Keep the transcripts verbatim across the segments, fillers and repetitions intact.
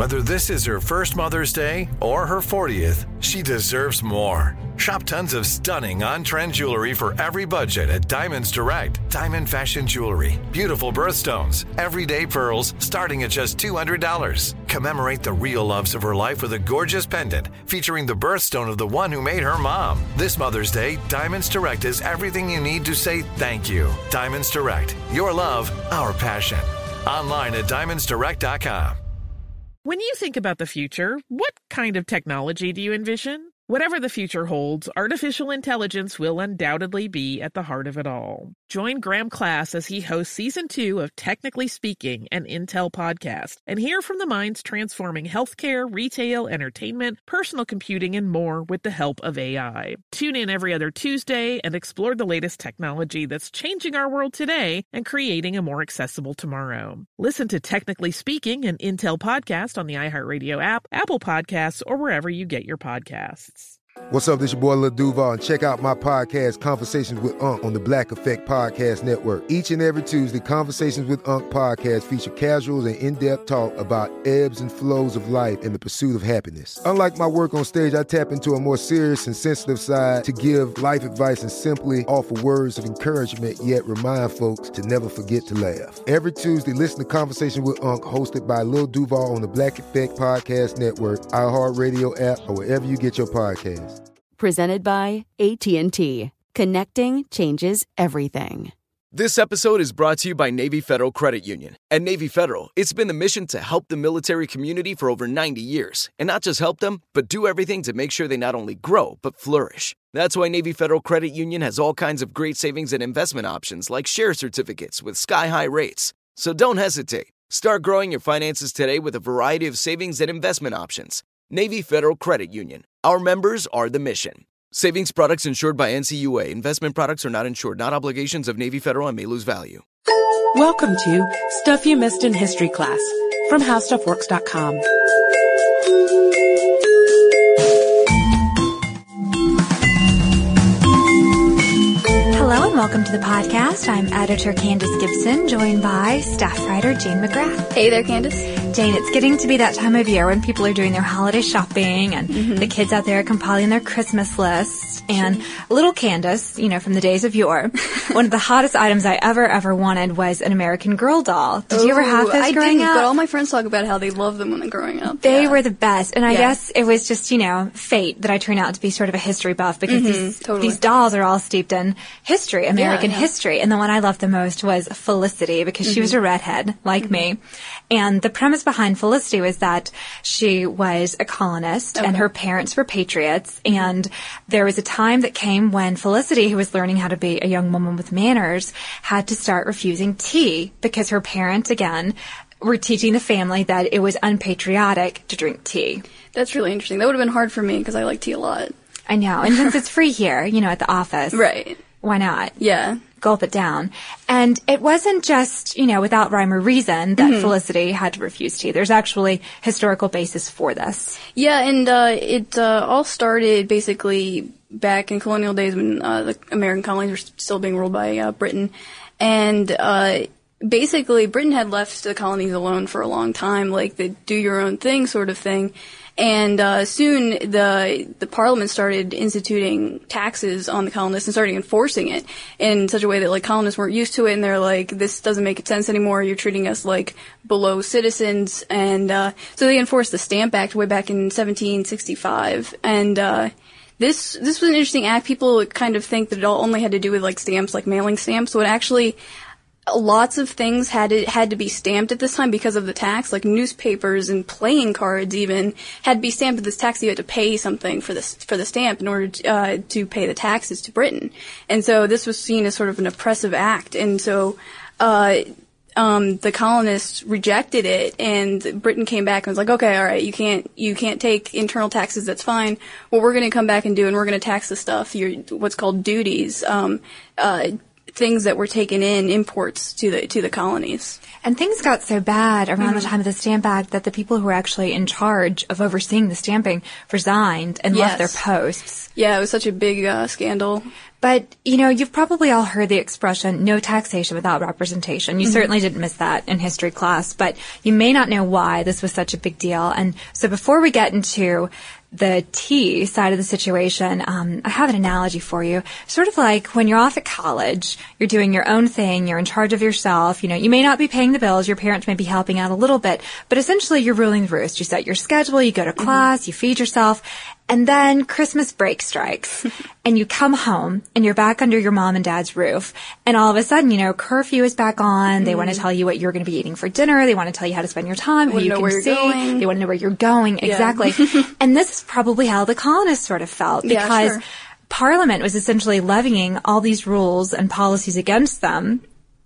Whether this is her first Mother's Day or her fortieth, she deserves more. Shop tons of stunning on-trend jewelry for every budget at Diamonds Direct. Diamond fashion jewelry, beautiful birthstones, everyday pearls starting at just two hundred dollars. Commemorate the real loves of her life with a gorgeous pendant featuring the birthstone of the one who made her mom. This Mother's Day, Diamonds Direct is everything you need to say thank you. Diamonds Direct. Your love, our passion. Online at diamonds direct dot com. When you think about the future, what kind of technology do you envision? Whatever the future holds, artificial intelligence will undoubtedly be at the heart of it all. Join Graham Class as he hosts Season two of Technically Speaking, an Intel podcast, and hear from the minds transforming healthcare, retail, entertainment, personal computing, and more with the help of A I. Tune in every other Tuesday and explore the latest technology that's changing our world today and creating a more accessible tomorrow. Listen to Technically Speaking, an Intel podcast on the iHeartRadio app, Apple Podcasts, or wherever you get your podcasts. What's up, this your boy Lil Duval, and check out my podcast, Conversations with Unc, on the Black Effect Podcast Network. Each and every Tuesday, Conversations with Unc podcast feature casual and in-depth talk about ebbs and flows of life and the pursuit of happiness. Unlike my work on stage, I tap into a more serious and sensitive side to give life advice and simply offer words of encouragement, yet remind folks to never forget to laugh. Every Tuesday, listen to Conversation with Unc, hosted by Lil Duval on the Black Effect Podcast Network, iHeartRadio app, or wherever you get your podcasts. Presented by A T and T. Connecting changes everything. This episode is brought to you by Navy Federal Credit Union. At Navy Federal, it's been the mission to help the military community for over ninety years. And not just help them, but do everything to make sure they not only grow, but flourish. That's why Navy Federal Credit Union has all kinds of great savings and investment options like share certificates with sky-high rates. So don't hesitate. Start growing your finances today with a variety of savings and investment options. Navy Federal Credit Union. Our members are the mission. Savings products insured by N C U A. Investment products are not insured, not obligations of Navy Federal and may lose value. Welcome to Stuff You Missed in History Class from How Stuff Works dot com. Hello and welcome to the podcast. I'm editor Candace Gibson, joined by staff writer Jane McGrath. Hey there, Candace. Jane, it's getting to be that time of year when people are doing their holiday shopping and mm-hmm. the kids out there are compiling their Christmas lists. And little Candace, you know, from the days of yore, one of the hottest items I ever, ever wanted was an American Girl doll. Did Ooh, you ever have those I growing didn't, up? But all my friends talk about how they loved them when they're growing up. They yeah. were the best. And I yeah. guess it was just, you know, fate that I turned out to be sort of a history buff because mm-hmm, these, totally. these dolls are all steeped in history, American yeah, yeah. history. And the one I loved the most was Felicity because mm-hmm. she was a redhead like mm-hmm. me. And the premise behind Felicity was that she was a colonist okay. and her parents were patriots. And there was a time that came when Felicity, who was learning how to be a young woman with manners, had to start refusing tea because her parents, again, were teaching the family that it was unpatriotic to drink tea. That's really interesting. That would have been hard for me because I like tea a lot. I know. And since it's free here, you know, at the office. Right. Why not? Yeah. Gulp it down. And it wasn't just, you know, without rhyme or reason that mm-hmm. Felicity had to refuse tea. There's actually historical basis for this. Yeah, and uh, it uh, all started basically back in colonial days when uh, the American colonies were still being ruled by uh, Britain. And uh, basically Britain had left the colonies alone for a long time, like the do your own thing sort of thing. And uh, soon the the Parliament started instituting taxes on the colonists and started enforcing it in such a way that like colonists weren't used to it, and they're like, this doesn't make sense anymore. You're treating us like below citizens, and uh, so they enforced the Stamp Act way back in seventeen sixty-five, and uh, this this was an interesting act. People kind of think that it all only had to do with like stamps, like mailing stamps, so it actually. Lots of things had to, had to be stamped at this time because of the tax, like newspapers and playing cards even had to be stamped with this tax. You had to pay something for this, for the stamp in order to, uh, to pay the taxes to Britain. And so this was seen as sort of an oppressive act. And so, uh, um, the colonists rejected it, and Britain came back and was like, okay, all right, you can't, you can't take internal taxes, that's fine. What we're going to come back and do, and we're going to tax the stuff, your, what's called duties, um, uh, things that were taken in, imports to the to the colonies. And things got so bad around Mm-hmm. the time of the Stamp Act that the people who were actually in charge of overseeing the stamping resigned and Yes. left their posts. Yeah, it was such a big uh, scandal. But, you know, you've probably all heard the expression, no taxation without representation. You mm-hmm. certainly didn't miss that in history class, but you may not know why this was such a big deal. And so before we get into the tea side of the situation, um, I have an analogy for you. Sort of like when you're off at college, you're doing your own thing, you're in charge of yourself, you know, you may not be paying the bills, your parents may be helping out a little bit, but essentially you're ruling the roost. You set your schedule, you go to class, mm-hmm. you feed yourself, and then Christmas break strikes, and you come home, and you're back under your mom and dad's roof, and all of a sudden, you know, curfew is back on, mm-hmm. they want to tell you what you're going to be eating for dinner, they want to tell you how to spend your time, who you know can where you're see, going. They want to know where you're going, Yeah. exactly. And this is probably how the colonists sort of felt, Yeah, because sure. Parliament was essentially levying all these rules and policies against them.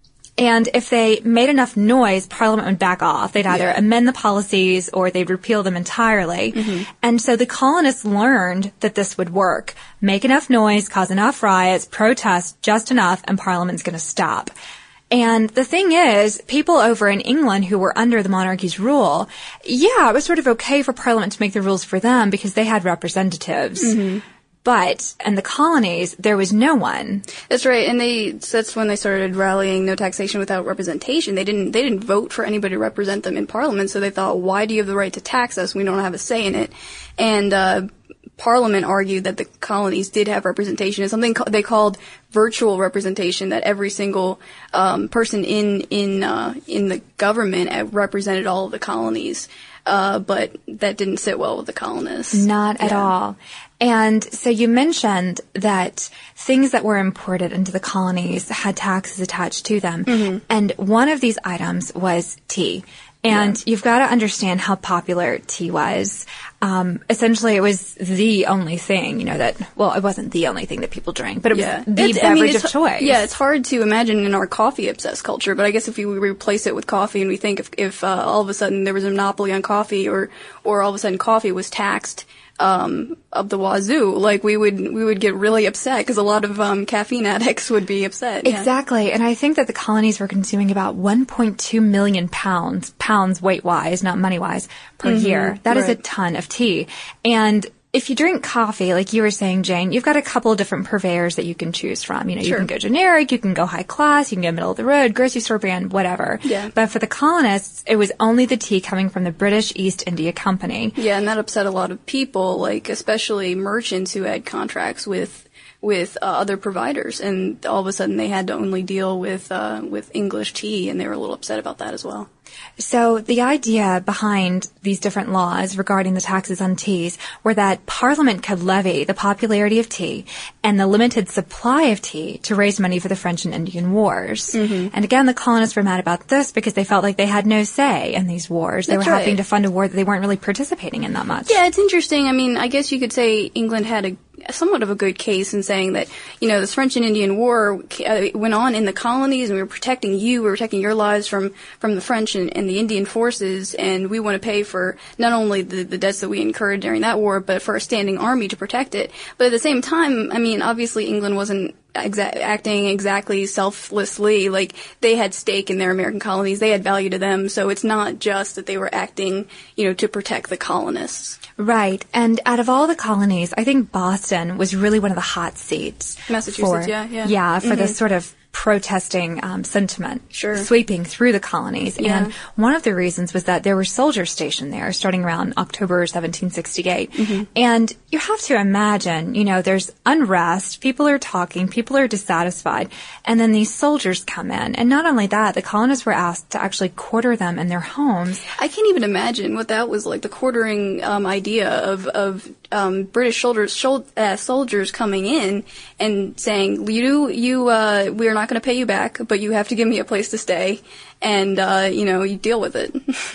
And if they made enough noise, Parliament would back off. They'd either Yeah. amend the policies or they'd repeal them entirely. Mm-hmm. And so the colonists learned that this would work. Make enough noise, cause enough riots, protest just enough, and Parliament's going to stop. And the thing is, people over in England who were under the monarchy's rule, yeah, it was sort of okay for Parliament to make the rules for them because they had representatives. Mm-hmm. But in the colonies, there was no one. That's right, and they that's when they started rallying no taxation without representation. They didn't they didn't vote for anybody to represent them in Parliament, so they thought, why do you have the right to tax us? We don't have a say in it. And uh Parliament argued that the colonies did have representation. It's something ca- they called virtual representation, that every single um person in in uh in the government represented all of the colonies. Uh, but that didn't sit well with the colonists. Not at Yeah. all. And so you mentioned that things that were imported into the colonies had taxes attached to them. Mm-hmm. And one of these items was tea. And yeah. you've got to understand how popular tea was. Um, essentially, it was the only thing, you know, that, well, it wasn't the only thing that people drank, but it yeah. was the it's, beverage I mean, of choice. Yeah, it's hard to imagine in our coffee-obsessed culture, but I guess if we replace it with coffee and we think if, if uh, all of a sudden there was a monopoly on coffee or, or all of a sudden coffee was taxed, um, of the wazoo, like we would, we would get really upset because a lot of, um, caffeine addicts would be upset. Yeah. Exactly. And I think that the colonies were consuming about one point two million pounds, pounds weight-wise, not money-wise, per mm-hmm. year. That right. is a ton of tea. And if you drink coffee, like you were saying, Jane, you've got a couple of different purveyors that you can choose from. You know, sure. you can go generic, you can go high class, you can go middle of the road, grocery store brand, whatever. Yeah. But for the colonists, it was only the tea coming from the British East India Company. Yeah, and that upset a lot of people, like especially merchants who had contracts with with uh, other providers, and all of a sudden they had to only deal with uh, with English tea, and they were a little upset about that as well. So the idea behind these different laws regarding the taxes on teas were that Parliament could levy the popularity of tea and the limited supply of tea to raise money for the French and Indian Wars. Mm-hmm. And again, the colonists were mad about this because they felt like they had no say in these wars. They That's were right. having to fund a war that they weren't really participating in that much. Yeah, it's interesting. I mean, I guess you could say England had a somewhat of a good case in saying that, you know, this French and Indian War uh, went on in the colonies, and we were protecting you, we were protecting your lives from, from the French and, and the Indian forces, and we want to pay for not only the, the debts that we incurred during that war, but for a standing army to protect it. But at the same time, I mean, obviously England wasn't exa- acting exactly selflessly. Like, they had stake in their American colonies, they had value to them, so it's not just that they were acting, you know, to protect the colonists. Right. And out of all the colonies, I think Boston was really one of the hot seats. Massachusetts, for, yeah, yeah. Yeah, for mm-hmm. this sort of protesting um, sentiment sure. sweeping through the colonies. Yeah. And one of the reasons was that there were soldiers stationed there starting around October seventeen sixty-eight. Mm-hmm. And you have to imagine, you know, there's unrest, people are talking, people are dissatisfied, and then these soldiers come in. And not only that, the colonists were asked to actually quarter them in their homes. I can't even imagine what that was like, the quartering um, idea of, of um, British soldiers, shol- uh, soldiers coming in and saying, you, you, uh, we are not going to pay you back, but you have to give me a place to stay, and, uh, you know, you deal with it.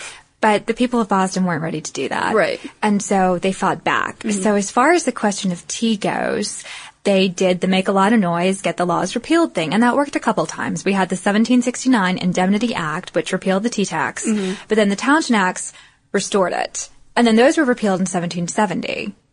But the people of Boston weren't ready to do that. Right. And so they fought back. Mm-hmm. So as far as the question of tea goes, they did the make a lot of noise, get the laws repealed thing, and that worked a couple times. We had the seventeen sixty-nine Indemnity Act, which repealed the tea tax, mm-hmm. but then the Townshend Acts restored it. And then those were repealed in seventeen seventy.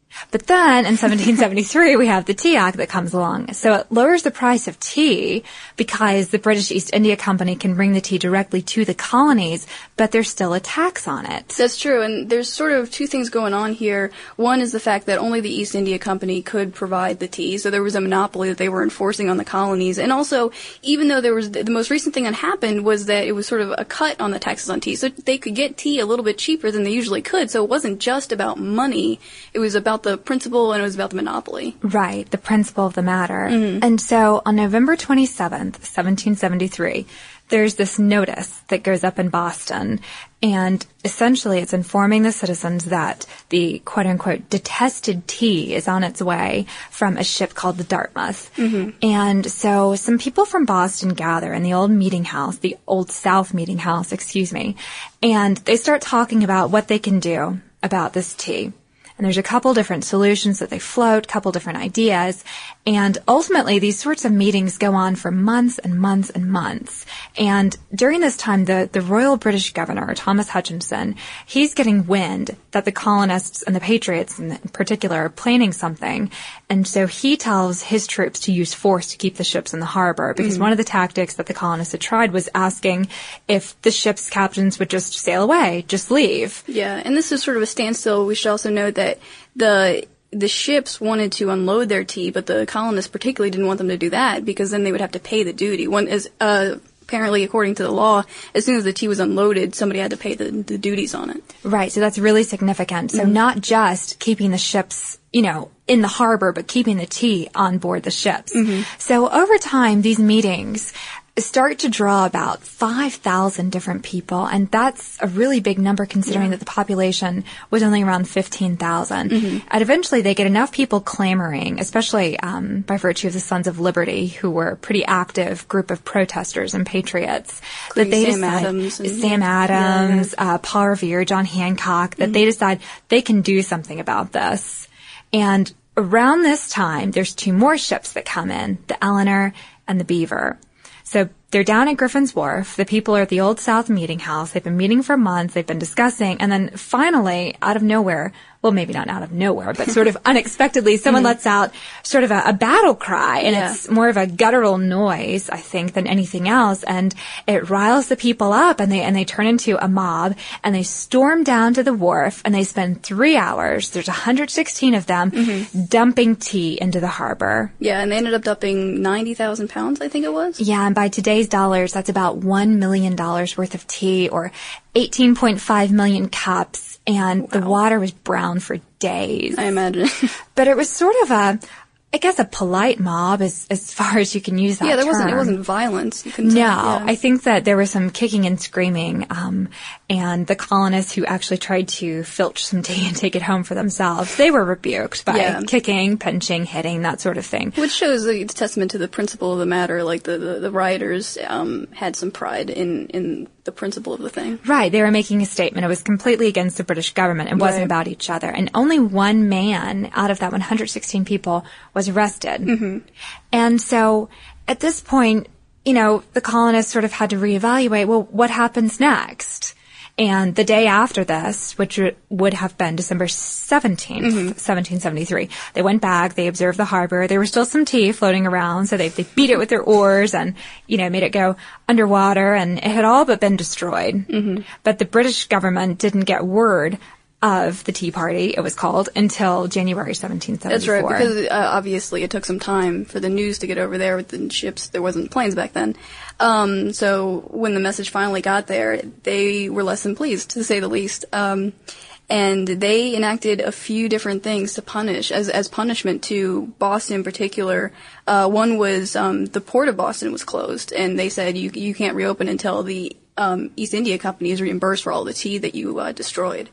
But then in seventeen seventy-three, we have the Tea Act that comes along. So it lowers the price of tea because the British East India Company can bring the tea directly to the colonies, but there's still a tax on it. That's true. And there's sort of two things going on here. One is the fact that only the East India Company could provide the tea. So there was a monopoly that they were enforcing on the colonies. And also, even though there was the most recent thing that happened was that it was sort of a cut on the taxes on tea. So they could get tea a little bit cheaper than they usually could. So it wasn't just about money. It was about the principle and it was about the monopoly. Right, the principle of the matter. Mm-hmm. And so on November twenty-seventh, seventeen seventy-three, there's this notice that goes up in Boston, and essentially it's informing the citizens that the quote-unquote detested tea is on its way from a ship called the Dartmouth. Mm-hmm. And so some people from Boston gather in the old meeting house, the Old South meeting house, excuse me, and they start talking about what they can do about this tea. And there's a couple different solutions that they float, couple different ideas. And ultimately, these sorts of meetings go on for months and months and months. And during this time, the, the Royal British Governor, Thomas Hutchinson, he's getting wind that the colonists and the Patriots in particular are planning something. And so he tells his troops to use force to keep the ships in the harbor, because mm-hmm. one of the tactics that the colonists had tried was asking if the ship's captains would just sail away, just leave. Yeah, and this is sort of a standstill. We should also note that the the ships wanted to unload their tea, but the colonists particularly didn't want them to do that because then they would have to pay the duty. One is uh, apparently, according to the law, as soon as the tea was unloaded, somebody had to pay the, the duties on it. Right, so that's really significant. So mm-hmm. not just keeping the ships, you know, in the harbor, but keeping the tea on board the ships. Mm-hmm. So over time, these meetings start to draw about five thousand different people, and that's a really big number considering yeah. that the population was only around fifteen thousand. Mm-hmm. And eventually they get enough people clamoring, especially um, by virtue of the Sons of Liberty, who were a pretty active group of protesters and patriots, Including that they Sam decide, Adams. And, Sam Adams, yeah, yeah. Uh, Paul Revere, John Hancock, that mm-hmm. they decide they can do something about this. And around this time, there's two more ships that come in, the Eleanor and the Beaver. So they're down at Griffin's Wharf. The people are at the Old South meeting house. They've been meeting for months. They've been discussing. And then finally, out of nowhere, well, maybe not out of nowhere, but sort of unexpectedly, someone mm-hmm. lets out sort of a, a battle cry. And yeah. it's more of a guttural noise, I think, than anything else. And it riles the people up, and they, and they turn into a mob, and they storm down to the wharf, and they spend three hours, there's one hundred sixteen of them, mm-hmm. dumping tea into the harbor. Yeah, and they ended up dumping ninety thousand pounds, I think it was. Yeah, and by today's dollars, that's about one million dollars worth of tea, or eighteen point five million cups. And wow. the water was brown for days. I imagine. But it was sort of a, I guess, a polite mob as as far as you can use that Yeah, there term. wasn't, it wasn't violence. You couldn't no, say, yeah. I think that there was some kicking and screaming, um, and the colonists who actually tried to filch some tea and take it home for themselves, they were rebuked by yeah. kicking, pinching, hitting, that sort of thing. Which shows a testament to the principle of the matter. Like the, the, the rioters um, had some pride in, in the principle of the thing. Right. They were making a statement. It was completely against the British government. It wasn't right. about each other. And only one man out of that one hundred sixteen people was arrested. Mm-hmm. And so at this point, you know, the colonists sort of had to reevaluate, well, what happens next? And the day after this, which would have been December seventeenth, mm-hmm. seventeen seventy-three, they went back, they observed the harbor. There was still some tea floating around, so they, they beat it with their oars and, you know, made it go underwater, and it had all but been destroyed. Mm-hmm. But the British government didn't get word of the Tea Party, it was called, until January seventeen seventy-four. That's right, because uh, obviously it took some time for the news to get over there with the ships. There wasn't planes back then. Um, so when the message finally got there, they were less than pleased, to say the least. Um, and they enacted a few different things to punish, as as punishment to Boston in particular. Uh, one was um, the port of Boston was closed, and they said you you can't reopen until the um, East India Company is reimbursed for all the tea that you uh, destroyed.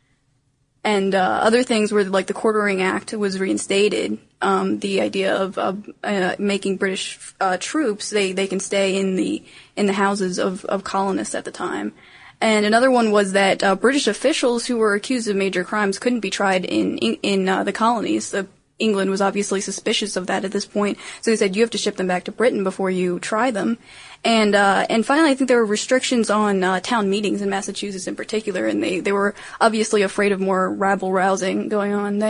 And uh, other things were like the Quartering Act was reinstated. Um, the idea of uh, uh, making British uh, troops they, they can stay in the in the houses of, of colonists at the time. And another one was that uh, British officials who were accused of major crimes couldn't be tried in in, in uh, the colonies. The, England was obviously suspicious of that at this point, so they said you have to ship them back to Britain before you try them. And uh, and finally, I think there were restrictions on uh, town meetings in Massachusetts in particular, and they, they were obviously afraid of more rabble-rousing going on there.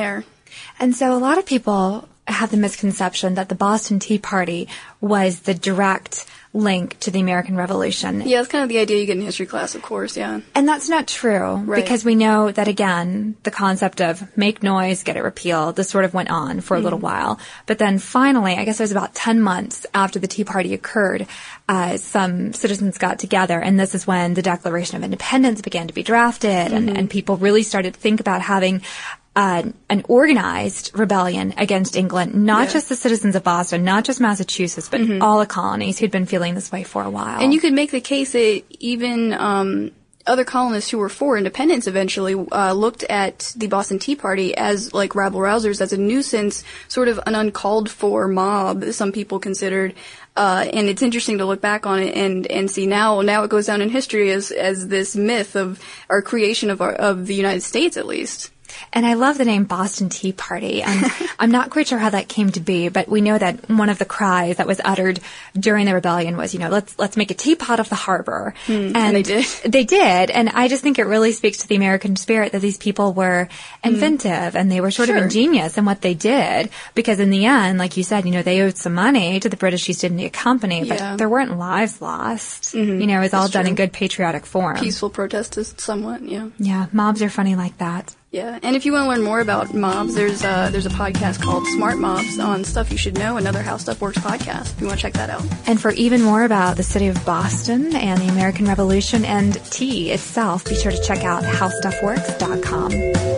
And so a lot of people have the misconception that the Boston Tea Party was the direct link to the American Revolution. Yeah, that's kind of the idea you get in history class, of course, yeah. And that's not true, right. because we know that, again, the concept of make noise, get it repealed, this sort of went on for a mm. little while. But then finally, I guess it was about ten months after the Tea Party occurred, uh, some citizens got together, and this is when the Declaration of Independence began to be drafted, mm-hmm. and, and people really started to think about having Uh, an organized rebellion against England, not yeah. just the citizens of Boston, not just Massachusetts, but mm-hmm. all the colonies who'd been feeling this way for a while. And you could make the case that even um, other colonists who were for independence eventually uh, looked at the Boston Tea Party as like rabble-rousers, as a nuisance, sort of an uncalled-for mob, some people considered. Uh, and it's interesting to look back on it and, and see now, now it goes down in history as, as this myth of our creation of our, of the United States, at least. And I love the name Boston Tea Party. And I'm not quite sure how that came to be, but we know that one of the cries that was uttered during the rebellion was, you know, let's let's make a teapot of the harbor. Mm, and, and they did. They did. And I just think it really speaks to the American spirit that these people were inventive mm. and they were sort sure. of ingenious in what they did. Because in the end, like you said, you know, they owed some money to the British East India Company, but yeah. there weren't lives lost. Mm-hmm. You know, it was all That's done true. in good patriotic form. Peaceful protest somewhat, yeah. Yeah, mobs are funny like that. Yeah, and if you want to learn more about mobs, there's uh, there's a podcast called Smart Mobs on Stuff You Should Know, another How Stuff Works podcast, if you want to check that out. And for even more about the city of Boston and the American Revolution and tea itself, be sure to check out how stuff works dot com.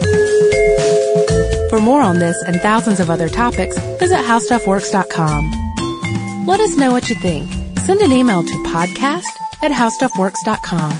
For more on this and thousands of other topics, visit how stuff works dot com. Let us know what you think. Send an email to podcast at how stuff works dot com.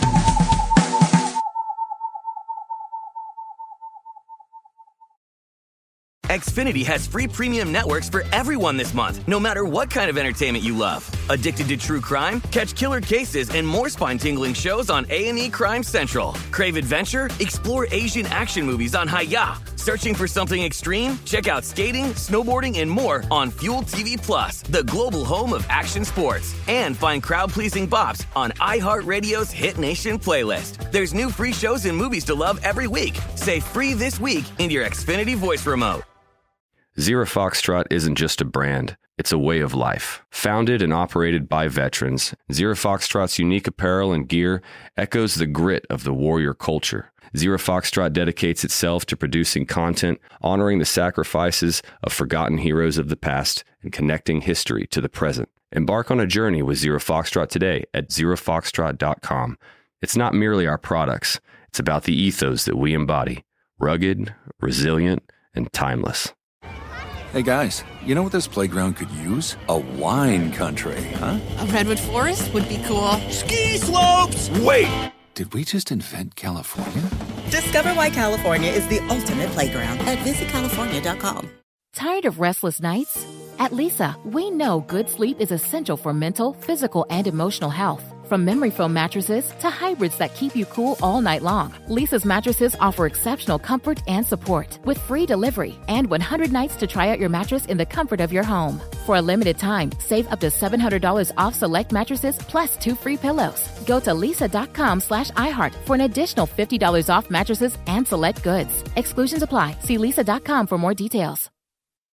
Xfinity has free premium networks for everyone this month, no matter what kind of entertainment you love. Addicted to true crime? Catch killer cases and more spine-tingling shows on A and E Crime Central. Crave adventure? Explore Asian action movies on Hi-Ya. Searching for something extreme? Check out skating, snowboarding, and more on Fuel T V Plus, the global home of action sports. And find crowd-pleasing bops on iHeartRadio's Hit Nation playlist. There's new free shows and movies to love every week. Say free this week in your Xfinity voice remote. Zero Foxtrot isn't just a brand, it's a way of life. Founded and operated by veterans, Zero Foxtrot's unique apparel and gear echoes the grit of the warrior culture. Zero Foxtrot dedicates itself to producing content, honoring the sacrifices of forgotten heroes of the past, and connecting history to the present. Embark on a journey with Zero Foxtrot today at zero foxtrot dot com. It's not merely our products, it's about the ethos that we embody. Rugged, resilient, and timeless. Hey guys, you know what this playground could use? A wine country, huh? A redwood forest would be cool. Ski slopes! Wait! Did we just invent California? Discover why California is the ultimate playground at visit california dot com. Tired of restless nights? At Leesa, we know good sleep is essential for mental, physical, and emotional health. From memory foam mattresses to hybrids that keep you cool all night long, Leesa's mattresses offer exceptional comfort and support with free delivery and one hundred nights to try out your mattress in the comfort of your home. For a limited time, save up to seven hundred dollars off select mattresses plus two free pillows. Go to leesa.com slash iHeart for an additional fifty dollars off mattresses and select goods. Exclusions apply. See leesa dot com for more details.